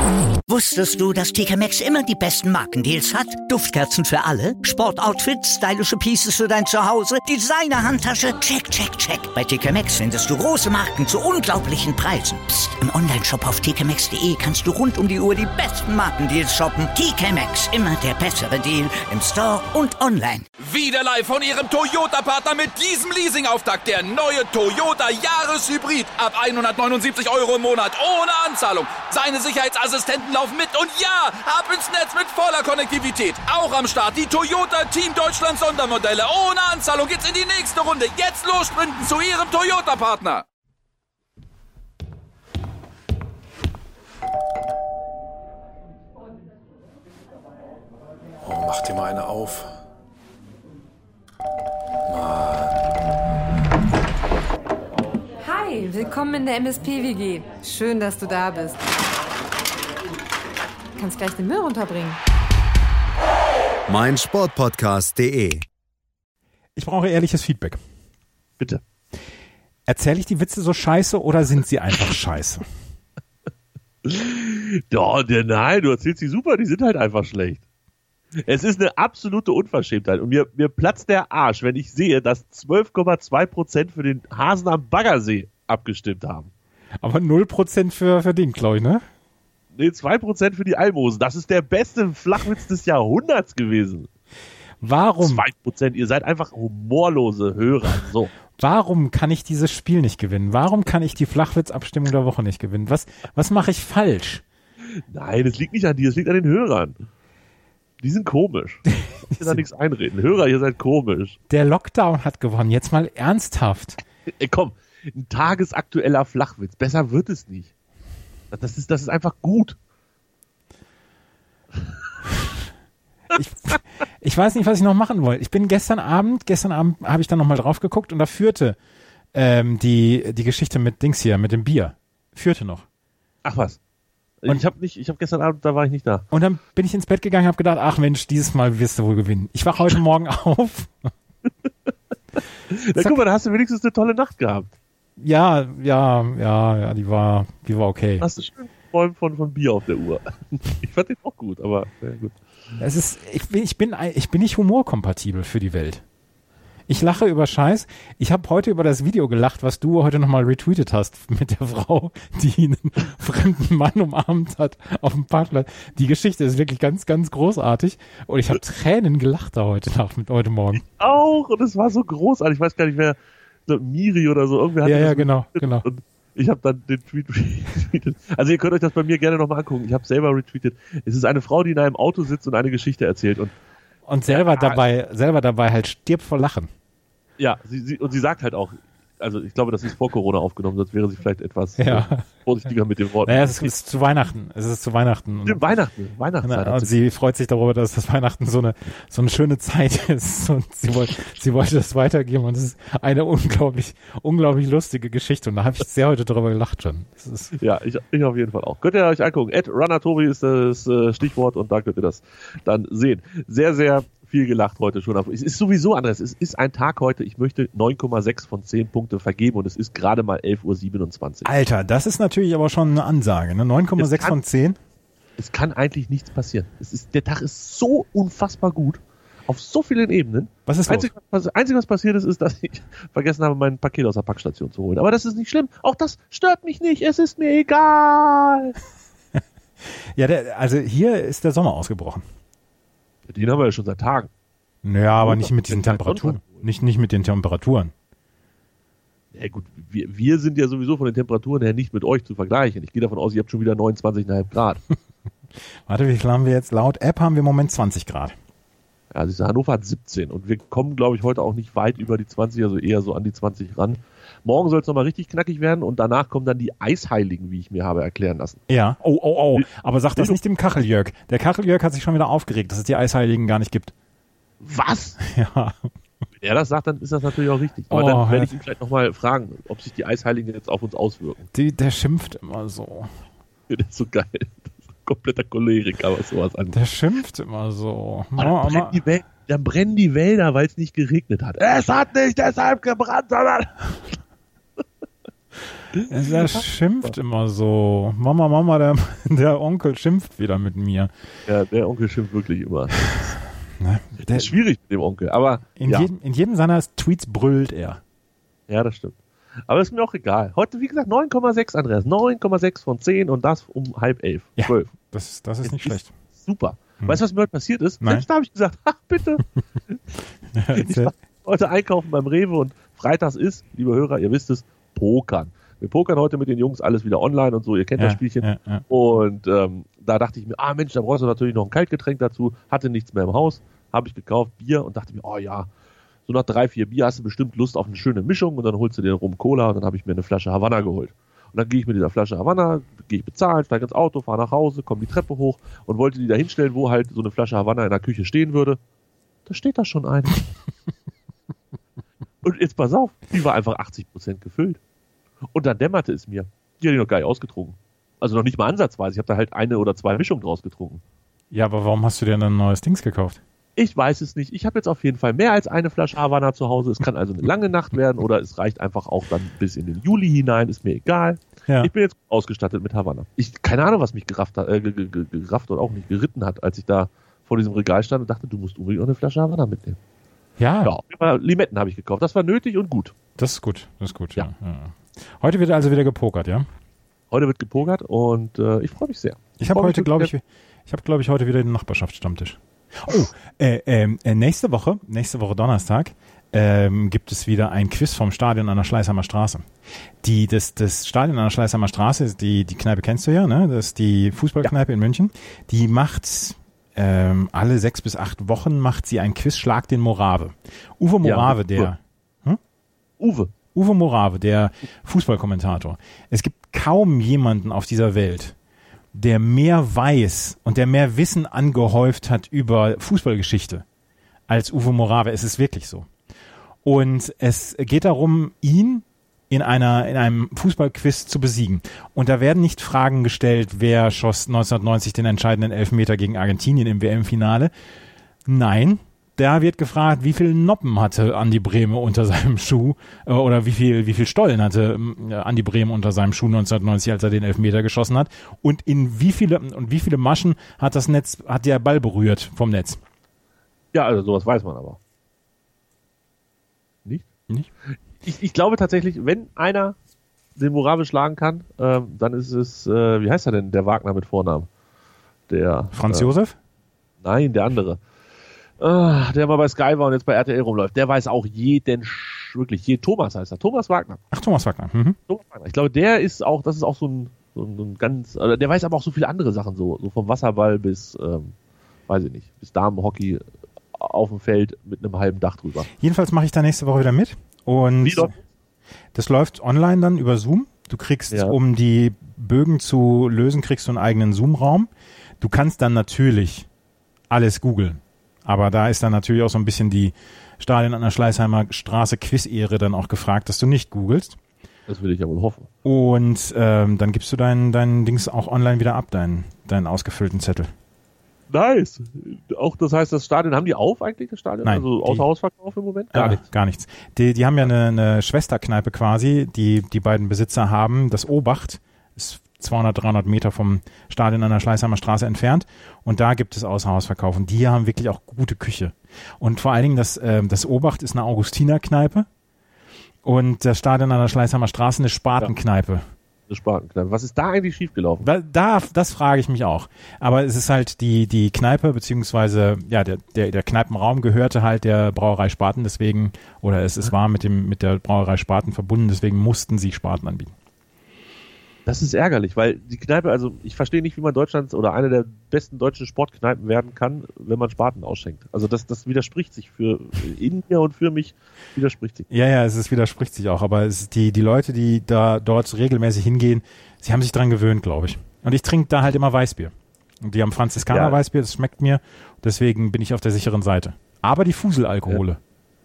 Wusstest du, dass TK Maxx immer die besten Markendeals hat? Duftkerzen für alle, Sportoutfits, stylische Pieces für dein Zuhause, Designer-Handtasche, check, check, check. Bei TK Maxx findest du große Marken zu unglaublichen Preisen. Psst. Im Onlineshop auf tkmaxx.de kannst du rund um die Uhr die besten Markendeals shoppen. TK Maxx, immer der bessere Deal im Store und online. Wieder live von Ihrem Toyota-Partner mit diesem Leasing-Auftakt. Der neue Toyota Jahreshybrid. Ab 179 € im Monat. Ohne Anzahlung. Seine Sicherheitsassistenten laufen mit. Und ja, ab ins Netz mit voller Konnektivität. Auch am Start die Toyota Team Deutschland Sondermodelle. Ohne Anzahlung geht's in die nächste Runde. Jetzt los sprinten zu Ihrem Toyota-Partner. Oh, mach dir mal eine auf. Hi, willkommen in der MSP-WG. Schön, dass du da bist. Du kannst gleich den Müll runterbringen. meinsportpodcast.de. Ich brauche ehrliches Feedback. Bitte. Erzähle ich die Witze so scheiße oder sind sie einfach scheiße? Nein, du erzählst sie super, die sind halt einfach schlecht. Es ist eine absolute Unverschämtheit und mir platzt der Arsch, wenn ich sehe, dass 12,2% für den Hasen am Baggersee abgestimmt haben. Aber 0% für den, glaube ich, ne? Nee, 2% für die Almosen. Das ist der beste Flachwitz des Jahrhunderts gewesen. Warum? 2%, ihr seid einfach humorlose Hörer. So. Warum kann ich dieses Spiel nicht gewinnen? Warum kann ich die Flachwitzabstimmung der Woche nicht gewinnen? Was mache ich falsch? Nein, es liegt nicht an dir, es liegt an den Hörern. Die sind komisch. Ich will da nichts einreden. Hörer, ihr seid komisch. Der Lockdown hat gewonnen. Jetzt mal ernsthaft. Ey, komm, ein tagesaktueller Flachwitz. Besser wird es nicht. Das ist einfach gut. Ich weiß nicht, was ich noch machen wollte. Ich bin gestern Abend habe ich dann nochmal drauf geguckt und da führte die Geschichte mit Dings hier, mit dem Bier. Führte noch. Ach was. Und ich habe gestern Abend, da war ich nicht da. Und dann bin ich ins Bett gegangen und habe gedacht, ach Mensch, dieses Mal wirst du wohl gewinnen. Ich wache heute Morgen auf. Na guck mal, da hast du wenigstens eine tolle Nacht gehabt. Ja, die war okay. Hast du schön geträumt von Bier auf der Uhr. Ich fand den auch gut, aber ja, gut. Ich bin nicht humorkompatibel für die Welt. Ich lache über Scheiß. Ich habe heute über das Video gelacht, was du heute nochmal retweetet hast mit der Frau, die einen fremden Mann umarmt hat auf dem Parkplatz. Die Geschichte ist wirklich ganz, ganz großartig. Und ich habe Tränen gelacht da heute Morgen. Ich auch. Und es war so großartig. Ich weiß gar nicht, wer, Miri oder so. Irgendwer hat ja, genau. Und ich habe dann den Tweet retweetet. Also ihr könnt euch das bei mir gerne nochmal angucken. Ich habe selber retweetet. Es ist eine Frau, die in einem Auto sitzt und eine Geschichte erzählt. Und selber dabei halt stirbt vor Lachen. Ja, sie sagt halt auch, also ich glaube, das ist vor Corona aufgenommen, sonst wäre sie vielleicht etwas vorsichtiger mit den Worten. Naja, es ist zu Weihnachten. Stimmt, Weihnachtszeit. Und sie freut sich darüber, dass das Weihnachten so eine schöne Zeit ist. Und sie wollte das weitergeben. Und es ist eine unglaublich, unglaublich lustige Geschichte. Und da habe ich sehr heute drüber gelacht schon. Ja, ich auf jeden Fall auch. Könnt ihr euch angucken. @runnertobi ist das Stichwort und da könnt ihr das dann sehen. Sehr, sehr viel gelacht heute schon. Es ist sowieso anders. Es ist ein Tag heute, ich möchte 9,6 von 10 Punkte vergeben und es ist gerade mal 11:27 Uhr. Alter, das ist natürlich aber schon eine Ansage, ne? 9,6 von 10? Es kann eigentlich nichts passieren. Der Tag ist so unfassbar gut. Auf so vielen Ebenen. Was ist los? Einzige, was passiert ist, dass ich vergessen habe, mein Paket aus der Packstation zu holen. Aber das ist nicht schlimm. Auch das stört mich nicht. Es ist mir egal. Ja, also hier ist der Sommer ausgebrochen. Den haben wir ja schon seit Tagen. Naja, aber nicht mit diesen Temperaturen. Nicht mit den Temperaturen. Ja gut, wir sind ja sowieso von den Temperaturen her nicht mit euch zu vergleichen. Ich gehe davon aus, ihr habt schon wieder 29,5 Grad. Warte, wie viel haben wir jetzt? Laut App haben wir im Moment 20 Grad. Ja, also Hannover hat 17 und wir kommen, glaube ich, heute auch nicht weit über die 20, also eher so an die 20 ran. Morgen soll es nochmal richtig knackig werden und danach kommen dann die Eisheiligen, wie ich mir habe erklären lassen. Ja, oh. Aber sag das nicht dem Kacheljörg. Der Kacheljörg hat sich schon wieder aufgeregt, dass es die Eisheiligen gar nicht gibt. Was? Ja. Wenn er das sagt, dann ist das natürlich auch richtig. Aber dann werde ich ihn vielleicht nochmal fragen, ob sich die Eisheiligen jetzt auf uns auswirken. Der schimpft immer so. Der ist so geil. Das ist ein kompletter Choleriker, was sowas angeht. Der schimpft immer so. Dann brennen die Wälder, weil es nicht geregnet hat. Es hat nicht deshalb gebrannt, sondern... Er schimpft immer so. Mama, der Onkel schimpft wieder mit mir. Ja, der Onkel schimpft wirklich immer. Ne? Das ist schwierig mit dem Onkel, aber in jedem seiner Tweets brüllt er. Ja, das stimmt. Aber ist mir auch egal. Heute, wie gesagt, 9,6, Andreas. 9,6 von 10 und das um 10:30. Ja, 12. das ist nicht schlecht. Super. Weißt du, was mir heute passiert ist? Nein. Selbst da habe ich gesagt, ach bitte. Ich war heute einkaufen beim Rewe und freitags ist, liebe Hörer, ihr wisst es, Pokern. Wir pokern heute mit den Jungs alles wieder online und so, ihr kennt das Spielchen. Ja. Und da dachte ich mir, Mensch, da brauchst du natürlich noch ein Kaltgetränk dazu. Hatte nichts mehr im Haus, habe ich gekauft, Bier und dachte mir, oh ja, so nach 3-4 Bier hast du bestimmt Lust auf eine schöne Mischung und dann holst du dir rum Cola und dann habe ich mir eine Flasche Havanna geholt. Und dann gehe ich mit dieser Flasche Havanna, gehe ich bezahlen, steige ins Auto, fahre nach Hause, komme die Treppe hoch und wollte die da hinstellen, wo halt so eine Flasche Havanna in der Küche stehen würde. Da steht da schon eine. Und jetzt pass auf, die war einfach 80% gefüllt. Und dann dämmerte es mir. Die hatte ich noch gar nicht ausgetrunken. Also noch nicht mal ansatzweise. Ich habe da halt 1 oder 2 Mischungen draus getrunken. Ja, aber warum hast du dir dann ein neues Dings gekauft? Ich weiß es nicht. Ich habe jetzt auf jeden Fall mehr als eine Flasche Havanna zu Hause. Es kann also eine lange Nacht werden oder es reicht einfach auch dann bis in den Juli hinein. Ist mir egal. Ja. Ich bin jetzt ausgestattet mit Havanna. Keine Ahnung, was mich gerafft oder auch nicht geritten hat, als ich da vor diesem Regal stand und dachte, du musst unbedingt noch eine Flasche Havanna mitnehmen. Ja. Ja, Limetten habe ich gekauft. Das war nötig und gut. Das ist gut. Ja. Ja. Heute wird also wieder gepokert, ja? Heute wird gepokert und ich freue mich sehr. Ich habe heute, glaube ich, heute wieder den Nachbarschaftsstammtisch. Oh, nächste Woche Donnerstag, gibt es wieder ein Quiz vom Stadion an der Schleißheimer Straße. Das Stadion an der Schleißheimer Straße, die Kneipe kennst du ja, ne? Das ist die Fußballkneipe in München. Die macht alle 6 bis 8 Wochen macht sie ein Quiz, Schlag den Morave. Uwe Morave, Uwe Morave, der Fußballkommentator. Es gibt kaum jemanden auf dieser Welt, der mehr weiß und der mehr Wissen angehäuft hat über Fußballgeschichte als Uwe Morave. Es ist wirklich so. Und es geht darum, ihn in einem Fußballquiz zu besiegen. Und da werden nicht Fragen gestellt, wer schoss 1990 den entscheidenden Elfmeter gegen Argentinien im WM-Finale. Nein, da wird gefragt, wie viel Noppen hatte Andi Brehme unter seinem Schuh oder wie viel Stollen hatte Andi Brehme unter seinem Schuh 1990, als er den Elfmeter geschossen hat und wie viele Maschen hat der Ball berührt vom Netz. Ja, also sowas weiß man aber. Nicht? Ich glaube tatsächlich, wenn einer den Morave schlagen kann, dann ist es, wie heißt er denn, der Wagner mit Vornamen? Der Franz Josef? Nein, der andere. Der mal bei Sky war und jetzt bei RTL rumläuft. Der weiß auch Thomas heißt er. Thomas Wagner. Ach, Thomas Wagner. Mhm. Thomas Wagner. Ich glaube, das ist auch so ein ganz, also der weiß aber auch so viele andere Sachen, so vom Wasserball bis, weiß ich nicht, bis Damenhockey auf dem Feld mit einem halben Dach drüber. Jedenfalls mache ich da nächste Woche wieder mit. Und wie läuft? Das läuft online dann über Zoom. Du kriegst, um die Bögen zu lösen, kriegst du einen eigenen Zoom-Raum. Du kannst dann natürlich alles googeln. Aber da ist dann natürlich auch so ein bisschen die Stadion an der Schleißheimer Straße Quiz-Ehre dann auch gefragt, dass du nicht googelst. Das will ich ja wohl hoffen. Und dann gibst du dein Dings auch online wieder ab, deinen ausgefüllten Zettel. Nice. Auch das heißt, das Stadion, haben die auf eigentlich, das Stadion? Nein, also außer Hausverkauf im Moment? Gar nichts. Die haben ja eine Schwesterkneipe quasi, die beiden Besitzer haben. Das Obacht ist 200, 300 Meter vom Stadion an der Schleißheimer Straße entfernt. Und da gibt es Außerhausverkauf. Und die haben wirklich auch gute Küche. Und vor allen Dingen das Obacht ist eine Augustinerkneipe. Und das Stadion an der Schleißheimer Straße eine Spatenkneipe. Ja. Eine Spatenkneipe. Was ist da eigentlich schiefgelaufen? Das frage ich mich auch. Aber es ist halt die Kneipe, beziehungsweise der Kneipenraum gehörte halt der Brauerei Spaten, deswegen, oder es war mit der Brauerei Spaten verbunden, deswegen mussten sie Spaten anbieten. Das ist ärgerlich, weil die Kneipe, also ich verstehe nicht, wie man Deutschlands oder eine der besten deutschen Sportkneipen werden kann, wenn man Spaten ausschenkt. Also das widerspricht sich in mir und für mich widerspricht sich. Ja, es widerspricht sich auch, aber es ist die Leute, die dort regelmäßig hingehen, sie haben sich dran gewöhnt, glaube ich. Und ich trinke da halt immer Weißbier. Und die haben Franziskaner Weißbier, das schmeckt mir, deswegen bin ich auf der sicheren Seite. Aber die Fuselalkohole.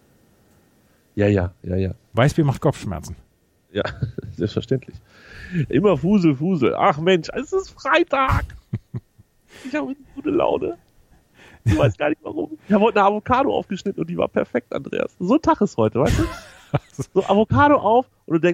Ja. Weißbier macht Kopfschmerzen. Ja, selbstverständlich. Immer Fusel. Ach Mensch, es ist Freitag. Ich habe gute Laune. Ich weiß gar nicht warum. Ich habe heute eine Avocado aufgeschnitten und die war perfekt, Andreas. So ein Tag ist heute, weißt du? So Avocado auf und du denkst,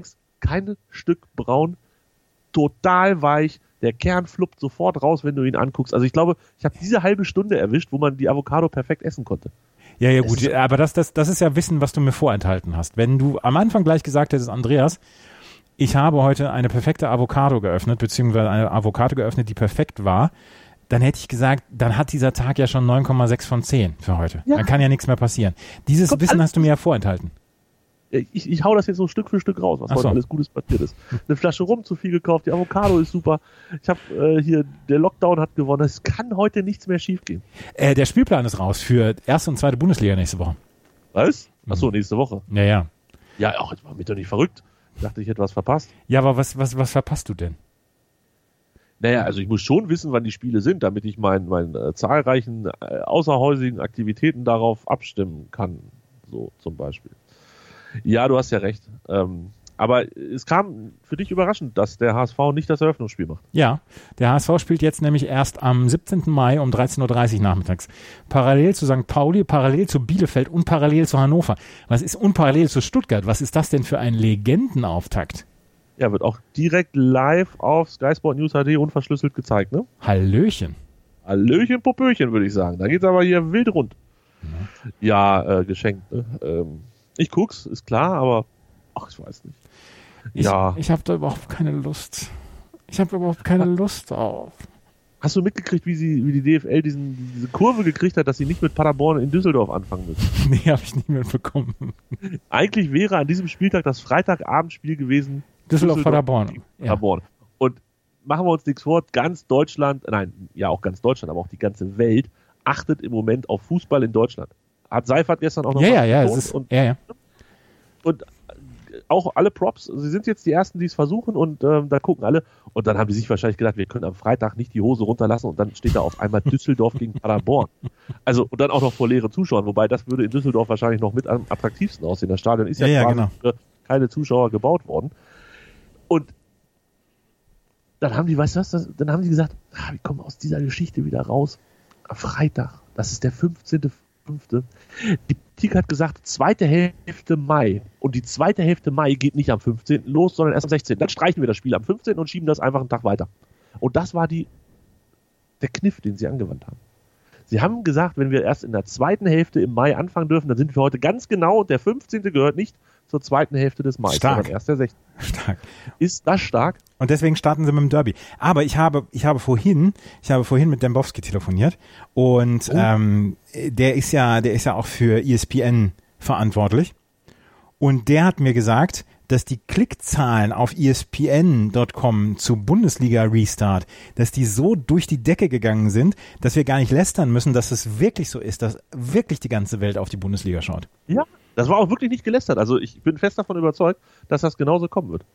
kein Stück braun, total weich, der Kern fluppt sofort raus, wenn du ihn anguckst. Also ich glaube, ich habe diese halbe Stunde erwischt, wo man die Avocado perfekt essen konnte. Ja, gut, aber das ist ja Wissen, was du mir vorenthalten hast. Wenn du am Anfang gleich gesagt hättest, Andreas, ich habe heute eine perfekte Avocado geöffnet, beziehungsweise eine Avocado geöffnet, die perfekt war, dann hätte ich gesagt, dann hat dieser Tag ja schon 9,6 von 10 für heute. Ja. Dann kann ja nichts mehr passieren. Dieses Wissen hast du mir ja vorenthalten. Ich hau das jetzt so Stück für Stück raus, was heute alles Gutes passiert ist. Eine Flasche Rum zu viel gekauft, die Avocado ist super. Ich habe hier, der Lockdown hat gewonnen. Es kann heute nichts mehr schief gehen. Der Spielplan ist raus für erste und zweite Bundesliga nächste Woche. Was? Achso, nächste Woche. Ja. Ja, auch jetzt war mir doch nicht verrückt. Ich dachte, ich hätte was verpasst. Ja, aber was verpasst du denn? Naja, also ich muss schon wissen, wann die Spiele sind, damit ich meinen zahlreichen außerhäusigen Aktivitäten darauf abstimmen kann. So zum Beispiel. Ja, du hast ja recht. Aber es kam für dich überraschend, dass der HSV nicht das Eröffnungsspiel macht. Ja, der HSV spielt jetzt nämlich erst am 17. Mai um 13.30 Uhr nachmittags. Parallel zu St. Pauli, parallel zu Bielefeld und parallel zu Hannover. Was ist unparallel zu Stuttgart? Was ist das denn für ein Legendenauftakt? Ja, wird auch direkt live auf Sky Sport News HD unverschlüsselt gezeigt, ne? Hallöchen. Hallöchen, Popöchen, würde ich sagen. Da geht's aber hier wild rund. Ja, geschenkt. Ne? Ich guck's, ist klar, aber ich weiß nicht. Ich habe da überhaupt keine Lust. Ich habe überhaupt keine Lust auf. Hast du mitgekriegt, wie die DFL diese Kurve gekriegt hat, dass sie nicht mit Paderborn in Düsseldorf anfangen müssen? Nee, habe ich nicht mitbekommen. Eigentlich wäre an diesem Spieltag das Freitagabendspiel gewesen. Düsseldorf-Paderborn. Ja. Und machen wir uns nichts vor, ganz Deutschland, auch ganz Deutschland, aber auch die ganze Welt achtet im Moment auf Fußball in Deutschland. Hat Seifert gestern auch noch und auch alle Props, sie sind jetzt die Ersten, die es versuchen und da gucken alle und dann haben die sich wahrscheinlich gedacht, wir können am Freitag nicht die Hose runterlassen und dann steht da auf einmal Düsseldorf gegen Paderborn. Also und dann auch noch vor leeren Zuschauern, wobei das würde in Düsseldorf wahrscheinlich noch mit am attraktivsten aussehen. Das Stadion ist quasi für keine Zuschauer gebaut worden. Und dann haben die, weißt du was, dann haben die gesagt, wir kommen aus dieser Geschichte wieder raus. Am Freitag, das ist der 15.5. Die Politik hat gesagt, zweite Hälfte Mai. Und die zweite Hälfte Mai geht nicht am 15. los, sondern erst am 16. Dann streichen wir das Spiel am 15. und schieben das einfach einen Tag weiter. Und das war der Kniff, den sie angewandt haben. Sie haben gesagt, wenn wir erst in der zweiten Hälfte im Mai anfangen dürfen, dann sind wir heute ganz genau, der 15. gehört nicht zur zweiten Hälfte des Mai, sondern erst der 16. Stark. Ist das stark? Und deswegen starten sie mit dem Derby. Aber ich habe vorhin mit Dembowski telefoniert und der ist ja auch für ESPN verantwortlich. Und der hat mir gesagt, dass die Klickzahlen auf ESPN.com zu Bundesliga Restart, dass die so durch die Decke gegangen sind, dass wir gar nicht lästern müssen, dass es wirklich so ist, dass wirklich die ganze Welt auf die Bundesliga schaut. Ja, das war auch wirklich nicht gelästert. Also ich bin fest davon überzeugt, dass das genauso kommen wird.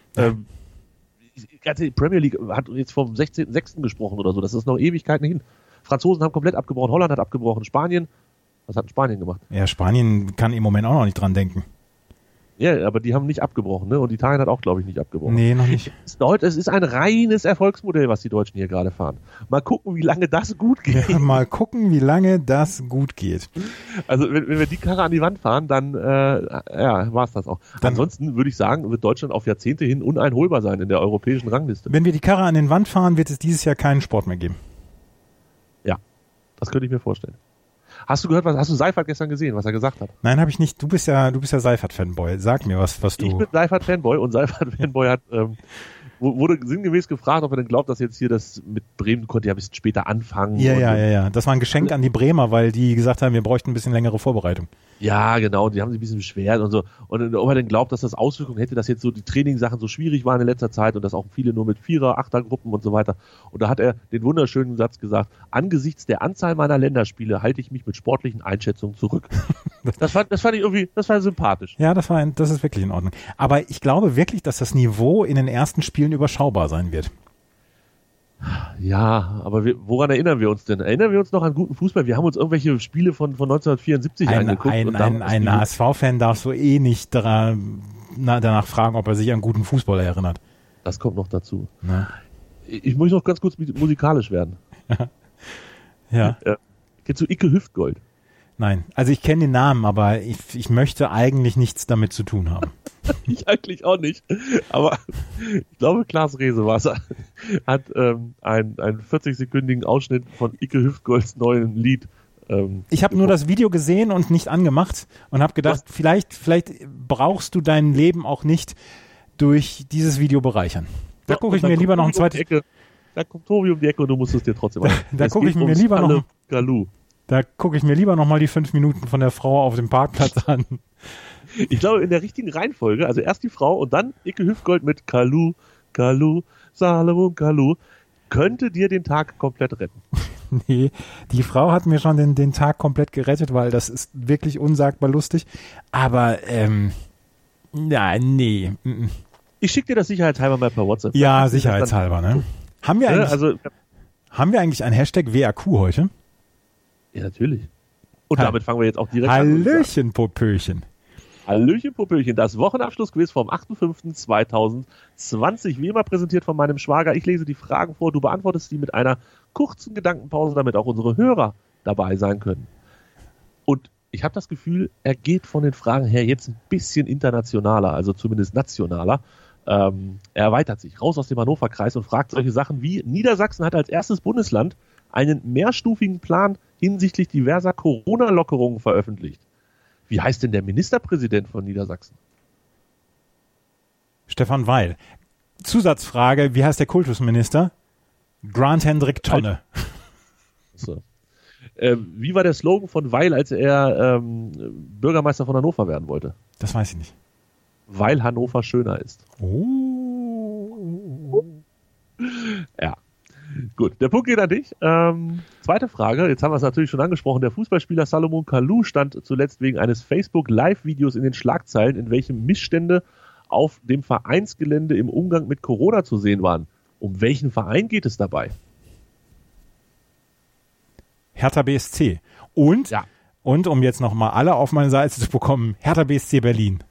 Die Premier League hat jetzt vom 16.06. gesprochen oder so. Das ist noch Ewigkeiten hin. Franzosen haben komplett abgebrochen, Holland hat abgebrochen, Spanien. Was hat Spanien gemacht? Ja, Spanien kann im Moment auch noch nicht dran denken. Ja, aber die haben nicht abgebrochen, ne? Und Italien hat auch, glaube ich, nicht abgebrochen. Nee, noch nicht. Es ist ein reines Erfolgsmodell, was die Deutschen hier gerade fahren. Mal gucken, wie lange das gut geht. Ja, mal gucken, wie lange das gut geht. Also, wenn wir die Karre an die Wand fahren, dann war es das auch. Ansonsten würde ich sagen, wird Deutschland auf Jahrzehnte hin uneinholbar sein in der europäischen Rangliste. Wenn wir die Karre an den Wand fahren, wird es dieses Jahr keinen Sport mehr geben. Ja, das könnte ich mir vorstellen. Hast du Seifert gestern gesehen, was er gesagt hat? Nein, habe ich nicht. Du bist ja Seifert-Fanboy. Sag mir was du... Ich bin Seifert-Fanboy und Seifert-Fanboy hat wurde sinngemäß gefragt, ob er denn glaubt, dass jetzt hier das mit Bremen konnte ja ein bisschen später anfangen. Ja. Das war ein Geschenk an die Bremer, weil die gesagt haben, wir bräuchten ein bisschen längere Vorbereitung. Ja, genau, die haben sich ein bisschen beschwert und so. Und ob er denn glaubt, dass das Auswirkungen hätte, dass jetzt so die Trainingssachen so schwierig waren in letzter Zeit und dass auch viele nur mit 4er, 8er Gruppen und so weiter. Und da hat er den wunderschönen Satz gesagt, angesichts der Anzahl meiner Länderspiele halte ich mich mit sportlichen Einschätzungen zurück. Das fand ich irgendwie, das war sympathisch. Ja, das ist wirklich in Ordnung. Aber ich glaube wirklich, dass das Niveau in den ersten Spielen überschaubar sein wird. Ja, aber woran erinnern wir uns denn? Erinnern wir uns noch an guten Fußball? Wir haben uns irgendwelche Spiele von 1974 angeguckt. Ein HSV-Fan darf so nicht danach fragen, ob er sich an guten Fußball erinnert. Das kommt noch dazu. Na? Ich muss noch ganz kurz musikalisch werden. Ja. Kennst du Icke Hüftgold? Nein, also ich kenne den Namen, aber ich möchte eigentlich nichts damit zu tun haben. Ich eigentlich auch nicht. Aber ich glaube, Klaas Resewasser hat einen 40-sekündigen Ausschnitt von Icke Hüftgolds neuen Lied. Ich habe nur das Video gesehen und nicht angemacht und habe gedacht, vielleicht brauchst du dein Leben auch nicht durch dieses Video bereichern. Da gucke ich mir lieber noch ein zweites... Da kommt Tobi um die Ecke und du musst es dir trotzdem an. Da gucke ich mir lieber noch... Da gucke ich mir lieber noch mal die 5 Minuten von der Frau auf dem Parkplatz an. Ich glaube, in der richtigen Reihenfolge, also erst die Frau und dann Icke Hüftgold mit Kalu, Kalu, Salomon Kalu, könnte dir den Tag komplett retten. Nee, die Frau hat mir schon den Tag komplett gerettet, weil das ist wirklich unsagbar lustig. Aber, ja, nee. Ich schicke dir das sicherheitshalber mal per WhatsApp. Ja, sicherheitshalber, ne? Haben wir eigentlich einen Hashtag WAQ heute? Ja, natürlich. Und damit fangen wir jetzt auch direkt Hallöchen, Popöchen. Hallöchen, Popöchen. Das Wochenabschlussquiz vom 8.5.2020. Wie immer präsentiert von meinem Schwager. Ich lese die Fragen vor. Du beantwortest die mit einer kurzen Gedankenpause, damit auch unsere Hörer dabei sein können. Und ich habe das Gefühl, er geht von den Fragen her jetzt ein bisschen internationaler, also zumindest nationaler. Er erweitert sich raus aus dem Hannover-Kreis und fragt solche Sachen wie: Niedersachsen hat als erstes Bundesland einen mehrstufigen Plan hinsichtlich diverser Corona-Lockerungen veröffentlicht. Wie heißt denn der Ministerpräsident von Niedersachsen? Stefan Weil. Zusatzfrage, wie heißt der Kultusminister? Grant Hendrik Tonne. So. Wie war der Slogan von Weil, als er Bürgermeister von Hannover werden wollte? Das weiß ich nicht. Weil Hannover schöner ist. Oh. Ja. Gut, der Punkt geht an dich. Zweite Frage, jetzt haben wir es natürlich schon angesprochen. Der Fußballspieler Salomon Kalou stand zuletzt wegen eines Facebook-Live-Videos in den Schlagzeilen, in welchem Missstände auf dem Vereinsgelände im Umgang mit Corona zu sehen waren. Um welchen Verein geht es dabei? Hertha BSC. Und um jetzt nochmal alle auf meine Seite zu bekommen, Hertha BSC Berlin.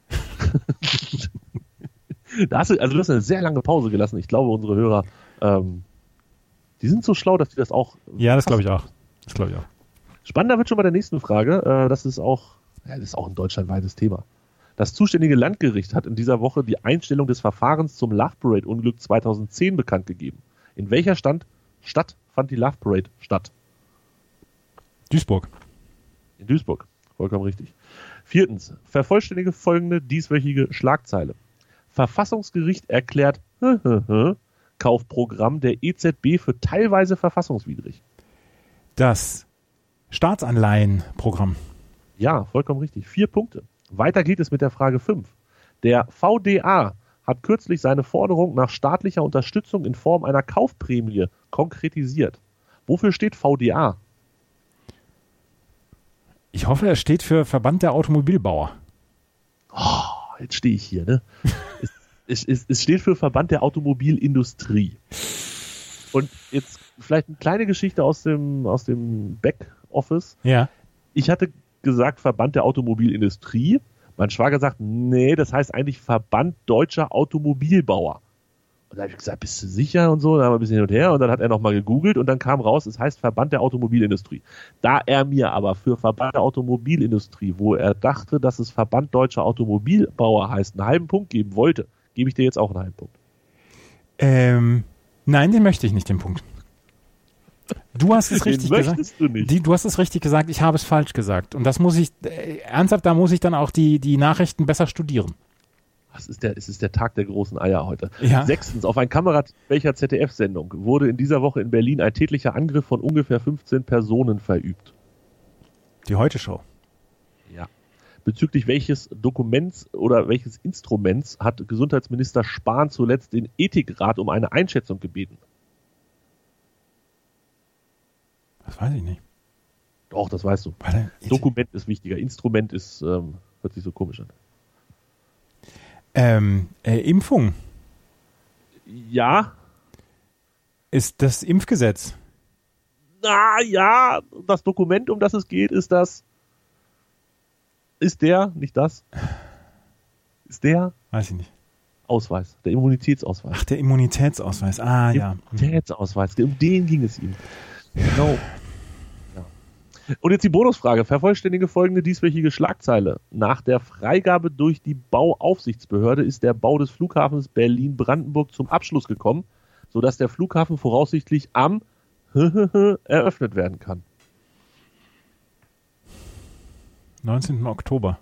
Du hast eine sehr lange Pause gelassen. Ich glaube, unsere Hörer... die sind so schlau, dass die das auch... Ja, das glaube ich auch. Spannender wird schon bei der nächsten Frage. Das ist auch ein deutschlandweites Thema. Das zuständige Landgericht hat in dieser Woche die Einstellung des Verfahrens zum Love Parade-Unglück 2010 bekannt gegeben. In welcher Stadt fand die Love Parade statt? Duisburg. In Duisburg. Vollkommen richtig. 4. Vervollständige folgende dieswöchige Schlagzeile. Verfassungsgericht erklärt Kaufprogramm der EZB für teilweise verfassungswidrig. Das Staatsanleihenprogramm. Ja, vollkommen richtig. 4 Punkte. Weiter geht es mit der Frage 5. Der VDA hat kürzlich seine Forderung nach staatlicher Unterstützung in Form einer Kaufprämie konkretisiert. Wofür steht VDA? Ich hoffe, er steht für Verband der Automobilbauer. Oh, jetzt stehe ich hier, ne? Es steht für Verband der Automobilindustrie. Und jetzt vielleicht eine kleine Geschichte aus dem Backoffice. Ja. Ich hatte gesagt Verband der Automobilindustrie. Mein Schwager sagt, nee, das heißt eigentlich Verband deutscher Automobilbauer. Und da habe ich gesagt, bist du sicher und so? Da haben wir ein bisschen hin und her und dann hat er nochmal gegoogelt und dann kam raus, es heißt Verband der Automobilindustrie. Da er mir aber für Verband der Automobilindustrie, wo er dachte, dass es Verband deutscher Automobilbauer heißt, einen halben Punkt geben wollte, gebe ich dir jetzt auch einen halben Punkt. Nein, den möchte ich nicht, den Punkt. Du hast es richtig gesagt. Du nicht. Du hast es richtig gesagt, ich habe es falsch gesagt. Und das muss ich, ernsthaft, da muss ich dann auch die Nachrichten besser studieren. Es ist der Tag der großen Eier heute. Ja. 6. Auf ein Kamerateam welcher ZDF-Sendung wurde in dieser Woche in Berlin ein tätlicher Angriff von ungefähr 15 Personen verübt. Die Heute-Show. Ja. Bezüglich welches Dokuments oder welches Instruments hat Gesundheitsminister Spahn zuletzt den Ethikrat um eine Einschätzung gebeten? Das weiß ich nicht. Doch, das weißt du. Dokument ist wichtiger. Instrument ist, hört sich so komisch an. Impfung. Ja. Ist das Impfgesetz? Na ja, das Dokument, um das es geht, ist das. Ist der, nicht das? Ist der? Weiß ich nicht. Ausweis, der Immunitätsausweis. Ach, der Immunitätsausweis. Ah, ja. Immunitätsausweis, um den ging es ihm. Genau. Ja. Und jetzt die Bonusfrage. Vervollständige folgende dieswöchige Schlagzeile. Nach der Freigabe durch die Bauaufsichtsbehörde ist der Bau des Flughafens Berlin-Brandenburg zum Abschluss gekommen, sodass der Flughafen voraussichtlich am eröffnet werden kann. 19. Oktober.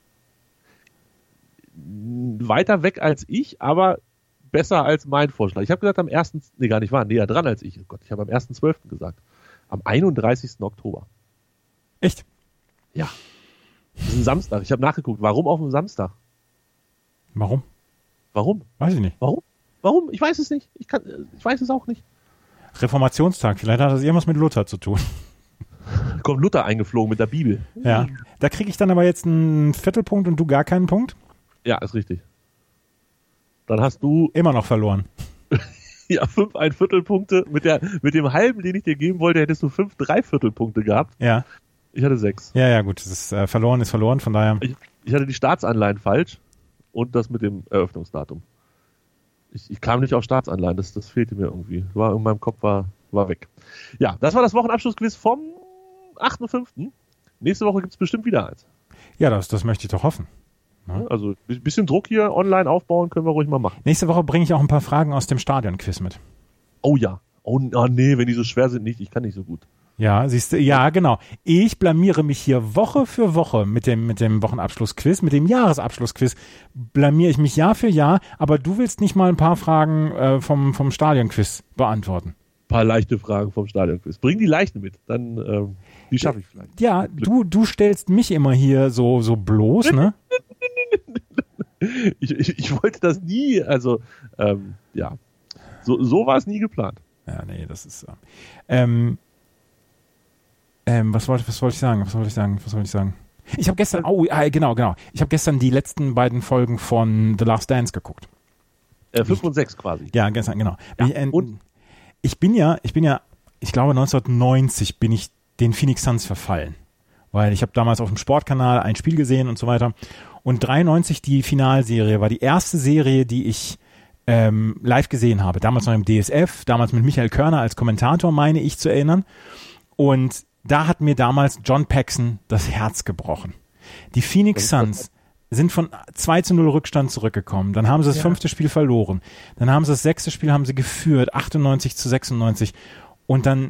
Weiter weg als ich, aber besser als mein Vorschlag. Ich habe gesagt am 1. Nee, gar nicht wahr, näher dran als ich. Oh Gott, ich habe am 1.12. gesagt. Am 31. Oktober. Echt? Ja. Das ist ein Samstag. Ich habe nachgeguckt. Warum auf dem Samstag? Warum? Warum? Weiß ich nicht. Warum? Ich weiß es nicht. Ich weiß es auch nicht. Reformationstag. Vielleicht hat das irgendwas mit Luther zu tun. Kommt Luther eingeflogen mit der Bibel. Ja. Da kriege ich dann aber jetzt einen Viertelpunkt und du gar keinen Punkt? Ja, ist richtig. Dann hast du immer noch verloren. Ja, 5 1/4-Punkte. Mit dem halben, den ich dir geben wollte, hättest du 5 3/4-Punkte gehabt. Ja. Ich hatte 6. Ja, gut. Das ist verloren, von daher. Ich hatte die Staatsanleihen falsch und das mit dem Eröffnungsdatum. Ich kam nicht auf Staatsanleihen, das fehlte mir irgendwie. War in meinem Kopf war weg. Ja, das war das Wochenabschlussquiz vom 8.5. Nächste Woche gibt es bestimmt wieder eins. Ja, das möchte ich doch hoffen. Ja. Also ein bisschen Druck hier online aufbauen können wir ruhig mal machen. Nächste Woche bringe ich auch ein paar Fragen aus dem Stadion-Quiz mit. Oh ja. Oh nee, wenn die so schwer sind, nicht. Ich kann nicht so gut. Ja, siehst du, ja, genau. Ich blamiere mich hier Woche für Woche mit dem Wochenabschlussquiz, mit dem Jahresabschlussquiz, blamiere ich mich Jahr für Jahr, aber du willst nicht mal ein paar Fragen vom Stadionquiz beantworten. Ein paar leichte Fragen vom Stadionquiz. Bring die leichten mit, dann die schaffe ich vielleicht. Ja, du stellst mich immer hier so bloß, ne? Ich wollte das nie, also ja, so war es nie geplant. Ja, nee, das ist was wollte ich sagen? Ich habe gestern, genau. Ich habe gestern die letzten beiden Folgen von The Last Dance geguckt. 5 und 6 quasi. Ja, gestern, genau. Ja, und? Ich bin ja, ich glaube 1990 bin ich den Phoenix Suns verfallen. Weil ich habe damals auf dem Sportkanal ein Spiel gesehen und so weiter. Und 93 die Finalserie war die erste Serie, die ich live gesehen habe. Damals noch im DSF, damals mit Michael Körner als Kommentator, meine ich zu erinnern. Und da hat mir damals John Paxson das Herz gebrochen. Die Phoenix Suns sind von 2-0 Rückstand zurückgekommen. Dann haben sie das 5. Spiel verloren. Dann haben sie das 6. Spiel haben sie geführt, 98-96. Und dann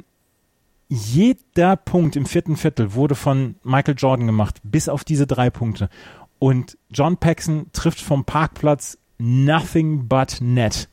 jeder Punkt im 4. Viertel wurde von Michael Jordan gemacht, bis auf diese 3 Punkte. Und John Paxson trifft vom Parkplatz nothing but net.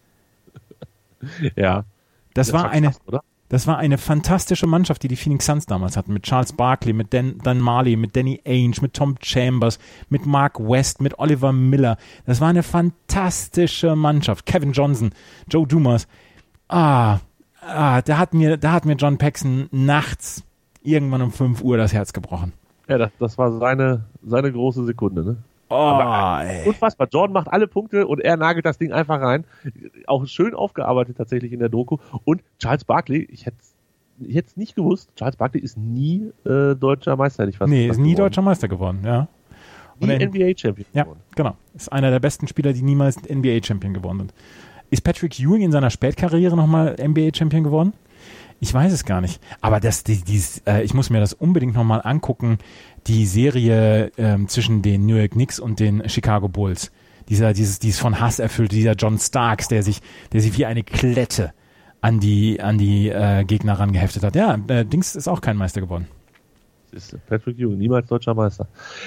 Ja. Das war eine fantastische Mannschaft, die Phoenix Suns damals hatten. Mit Charles Barkley, mit Dan Marley, mit Danny Ainge, mit Tom Chambers, mit Mark West, mit Oliver Miller. Das war eine fantastische Mannschaft. Kevin Johnson, Joe Dumas. Da hat mir John Paxson nachts irgendwann um 5 Uhr das Herz gebrochen. Ja, das war seine große Sekunde, ne? Ey. Unfassbar. Jordan macht alle Punkte und er nagelt das Ding einfach rein. Auch schön aufgearbeitet tatsächlich in der Doku. Und Charles Barkley, ich hätte es nicht gewusst, Charles Barkley ist nie deutscher Meister. Ist nie deutscher Meister geworden, ja. Und NBA-Champion geworden. Ja, genau. Ist einer der besten Spieler, die niemals NBA-Champion geworden sind. Ist Patrick Ewing in seiner Spätkarriere nochmal NBA-Champion geworden? Ich weiß es gar nicht. Aber ich muss mir das unbedingt nochmal angucken, die Serie zwischen den New York Knicks und den Chicago Bulls. Die ist von Hass erfüllt, dieser John Starks, der sich wie eine Klette an die Gegner rangeheftet hat. Ja, Dings ist auch kein Meister geworden. Das ist Patrick Ewing, niemals deutscher Meister.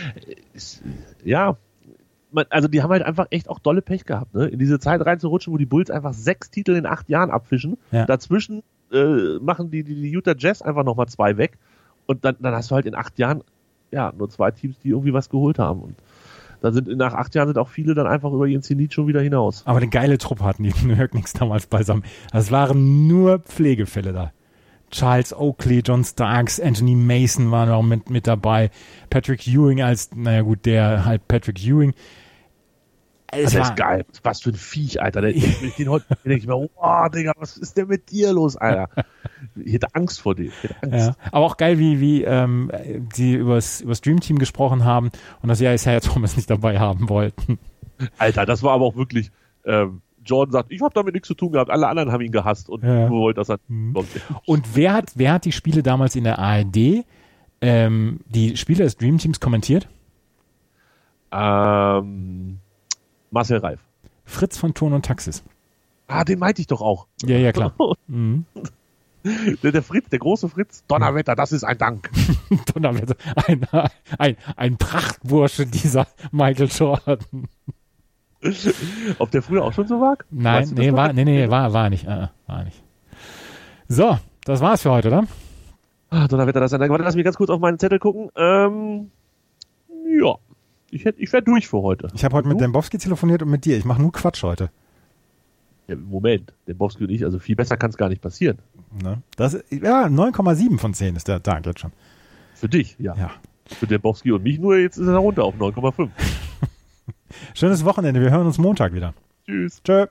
Also die haben halt einfach echt auch dolle Pech gehabt, ne? In diese Zeit reinzurutschen, wo die Bulls einfach 6 Titel in 8 Jahren abfischen. Ja. Dazwischen machen die Utah Jazz einfach nochmal 2 weg. Und dann hast du halt in 8 Jahren nur 2 Teams, die irgendwie was geholt haben. Und nach 8 Jahren sind auch viele dann einfach über ihren Zenit schon wieder hinaus. Aber eine geile Truppe hatten die New York Knicks damals beisammen. Das waren nur Pflegefälle da. Charles Oakley, John Starks, Anthony Mason waren auch mit dabei. Patrick Ewing der halt Patrick Ewing. Das ist geil. Was für ein Viech, Alter. Den denke ich mir, oh, Digga, was ist denn mit dir los, Alter? Ich hätte Angst vor dem. Ja, aber auch geil, wie die übers Dream Team gesprochen haben und dass Isaiah Thomas nicht dabei haben wollten. Alter, das war aber auch wirklich, Jordan sagt, ich habe damit nichts zu tun gehabt, alle anderen haben ihn gehasst und wollte, dass er kommt. Und wer hat die Spiele damals in der ARD die Spieler des Dream Teams kommentiert? Marcel Reif. Fritz von Ton und Taxis. Den meinte ich doch auch. Ja, klar. Mhm. Der Fritz, der große Fritz. Donnerwetter, das ist ein Dank. Donnerwetter. Ein Prachtbursche, dieser Michael Jordan. Ob der früher auch schon so war? War nicht. War nicht. So, das war's für heute, oder? Donnerwetter, das ist ein Dank. Warte, lass mich ganz kurz auf meinen Zettel gucken. Ja. Ich wäre durch für heute. Ich habe heute mit Dembowski telefoniert und mit dir. Ich mache nur Quatsch heute. Ja, Moment, Dembowski und ich, also viel besser kann es gar nicht passieren. Ne? 9,7 von 10 ist der Tag jetzt schon. Für dich, ja. Für Dembowski und mich nur, jetzt ist er runter auf 9,5. Schönes Wochenende, wir hören uns Montag wieder. Tschüss. Tschö.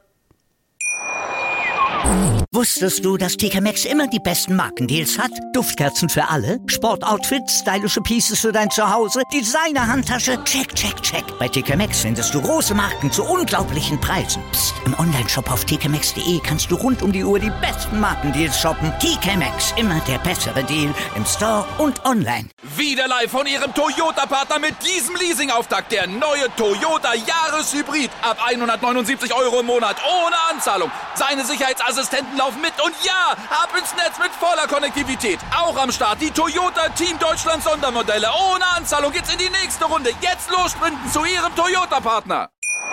Wusstest du, dass TK Maxx immer die besten Markendeals hat? Duftkerzen für alle, Sportoutfits, stylische Pieces für dein Zuhause, Designer-Handtasche, check, check, check. Bei TK Maxx findest du große Marken zu unglaublichen Preisen. Psst. Im Onlineshop auf tkmaxx.de kannst du rund um die Uhr die besten Markendeals shoppen. TK Maxx, immer der bessere Deal im Store und online. Wieder live von Ihrem Toyota-Partner mit diesem Leasing-Auftakt. Der neue Toyota Jahreshybrid. Ab 179 € im Monat. Ohne Anzahlung. Seine Sicherheitsassistenten laufen mit. Und ja, ab ins Netz mit voller Konnektivität. Auch am Start die Toyota Team Deutschland Sondermodelle. Ohne Anzahlung geht's in die nächste Runde. Jetzt los sprinten zu Ihrem Toyota-Partner.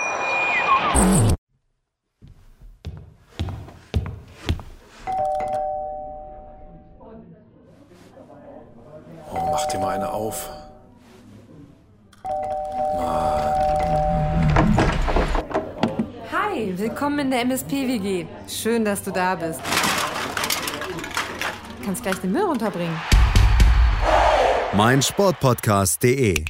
Oh, mach dir mal eine auf. Hi, willkommen in der MSP-WG. Schön, dass du da bist. Du kannst gleich den Müll runterbringen. meinsportpodcast.de.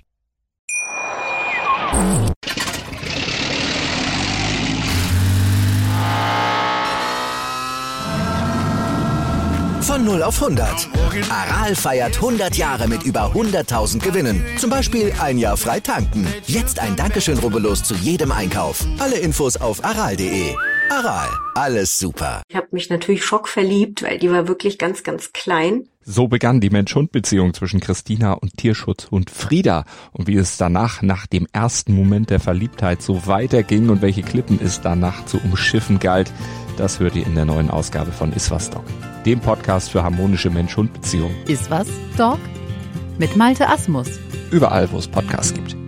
Von 0 auf 100. Aral feiert 100 Jahre mit über 100.000 Gewinnen. Zum Beispiel ein Jahr frei tanken. Jetzt ein Dankeschön, rubbellos zu jedem Einkauf. Alle Infos auf aral.de. Aral, alles super. Ich habe mich natürlich schockverliebt, weil die war wirklich ganz, ganz klein. So begann die Mensch-Hund-Beziehung zwischen Christina und Tierschutzhund Frieda. Und wie es danach, nach dem ersten Moment der Verliebtheit, so weiterging und welche Klippen es danach zu umschiffen galt, das hört ihr in der neuen Ausgabe von Iswas Dog, dem Podcast für harmonische Mensch-Hund-Beziehungen. Iswas Dog mit Malte Asmus. Überall, wo es Podcasts gibt.